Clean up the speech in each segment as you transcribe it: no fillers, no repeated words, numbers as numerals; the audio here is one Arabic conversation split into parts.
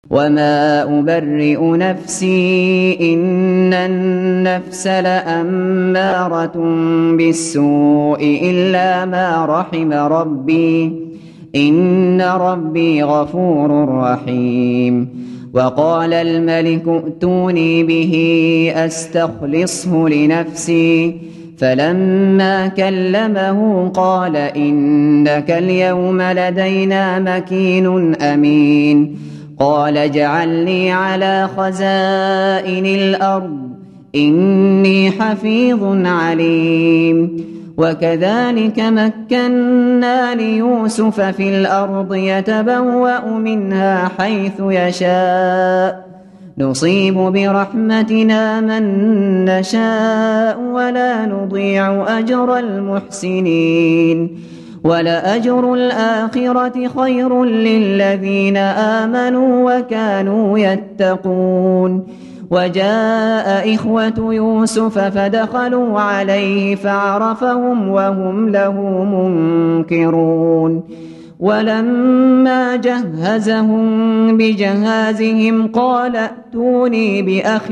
وما أبرئ نفسي إن النفس لأمارة بالسوء إلا ما رحم ربي إن ربي غفور رحيم. وقال الملك ائتوني به أستخلصه لنفسي فلما كلمه قال إنك اليوم لدينا مكين أمين. قال اجعلني على خزائن الأرض إني حفيظ عليم. وكذلك مكنا ليوسف في الأرض يتبوأ منها حيث يشاء نصيب برحمتنا من نشاء ولا نضيع أجر المحسنين. ولأجر الآخرة خير للذين آمنوا وكانوا يتقون. وجاء إخوة يوسف فدخلوا عليه فعرفهم وهم له منكرون. ولما جهزهم بجهازهم قال ائتوني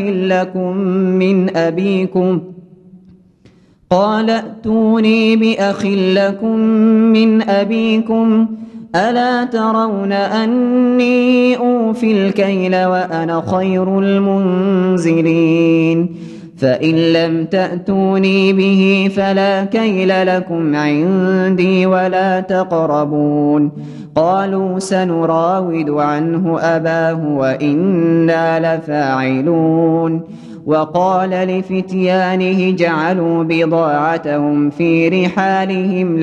بأخ لكم من أبيكم ألا ترون أني أوفي الكيل وأنا خير المنزلين. فإن لم تأتوني به فلا كيل لكم عندي ولا تقربون. قالوا سنراود عنه أباه وإنا لفاعلون. وقال لفتيانه جعلوا بضاعتهم في رحالهم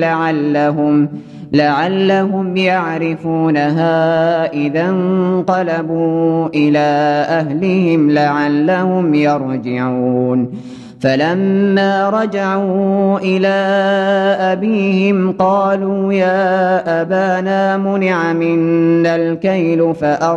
لعلهم يعرفونها إذا انقلبوا إلى أهلهم لعلهم يرجعون. فلما رجعوا إلى أبيهم قالوا يا أبانا منع منا الكيل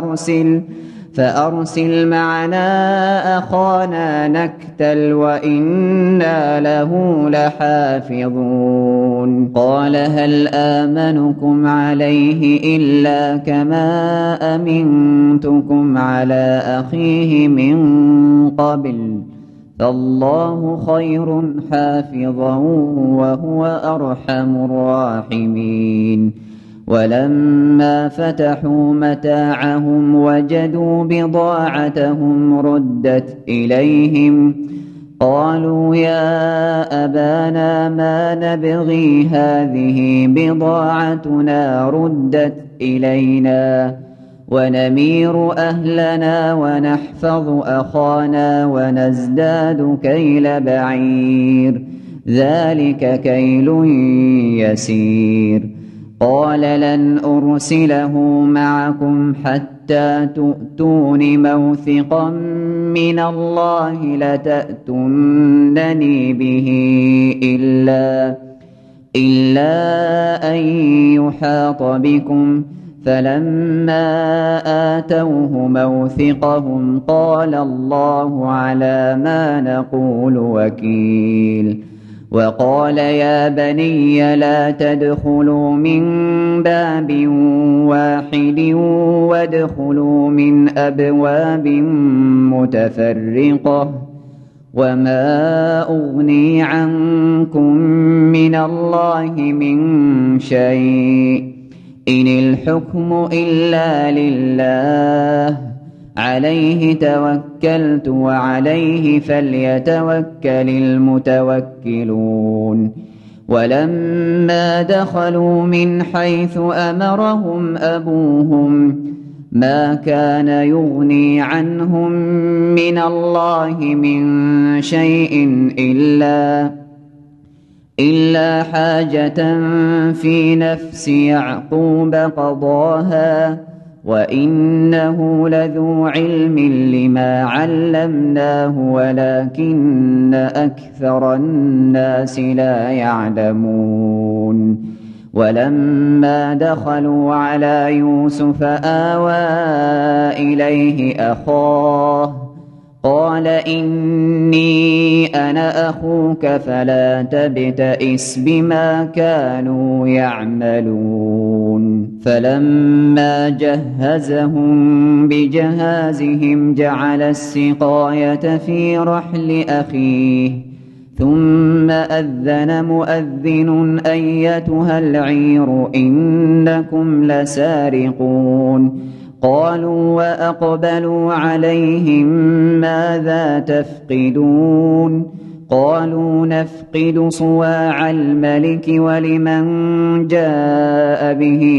فأرسل معنا أخانا نكتل وإنا له لحافظون. قال هل آمنكم عليه إلا كما أمنتكم على أخيه من قبل فالله خير حافظا وهو أرحم الراحمين. ولما فتحوا متاعهم وجدوا بضاعتهم ردت إليهم قالوا يا أبانا ما نبغي هذه بضاعتنا ردت إلينا ونمير أهلنا ونحفظ أخانا ونزداد كيل بعير ذلك كيل يسير. قال لن أرسله معكم حتى تؤتون موثقا من الله لتأتونني به إلا أن يحاط بكم. فلما آتوه موثقهم قال الله على ما نقول وكيل. وقال يا بني لا تدخلوا من باب واحد وادخلوا من أبواب متفرقة وما أغني عنكم من الله من شيء إن الحكم إلا لله عليه توكلت وعليه فليتوكل المتوكلون. ولما دخلوا من حيث أمرهم أبوهم ما كان يغني عنهم من الله من شيء إلا حاجة في نفس يعقوب قضاها وإنه لذو علم لما علمناه ولكن أكثر الناس لا يعلمون. ولما دخلوا على يوسف آوى إليه أخاه قال إني أنا أخوك فلا تبتئس بما كانوا يعملون فلما جهزهم بجهازهم جعل السقاية في رحل أخيه ثم أذن مؤذن أيتها العير إنكم لسارقون قالوا وأقبلوا عليهم ماذا تفقدون قالوا نفقد صواع الملك ولمن جاء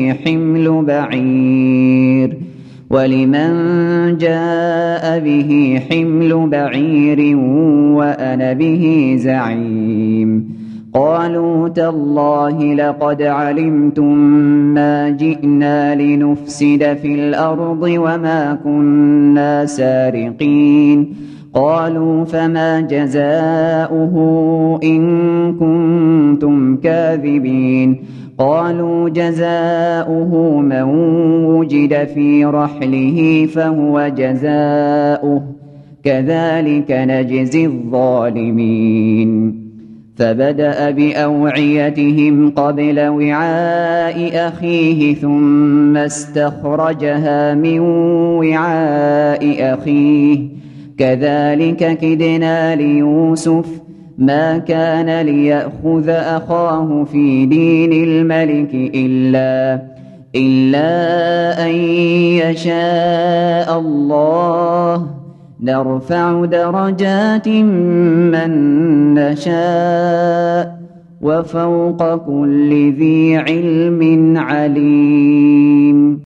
به حمل بعير وأنا به زعيم قالوا تالله لقد علمتم ما جئنا لنفسد في الأرض وما كنا سارقين قالوا فما جزاؤه إن كنتم كاذبين قالوا جزاؤه من وجد في رحله فهو جزاؤه كذلك نجزي الظالمين فبدأ بأوعيتهم قبل وعاء أخيه ثم استخرجها من وعاء أخيه كذلك كدنا ليوسف ما كان ليأخذ أخاه في دين الملك إلا أن يشاء الله نرفع درجات من نشاء وفوق كل ذي علم عليم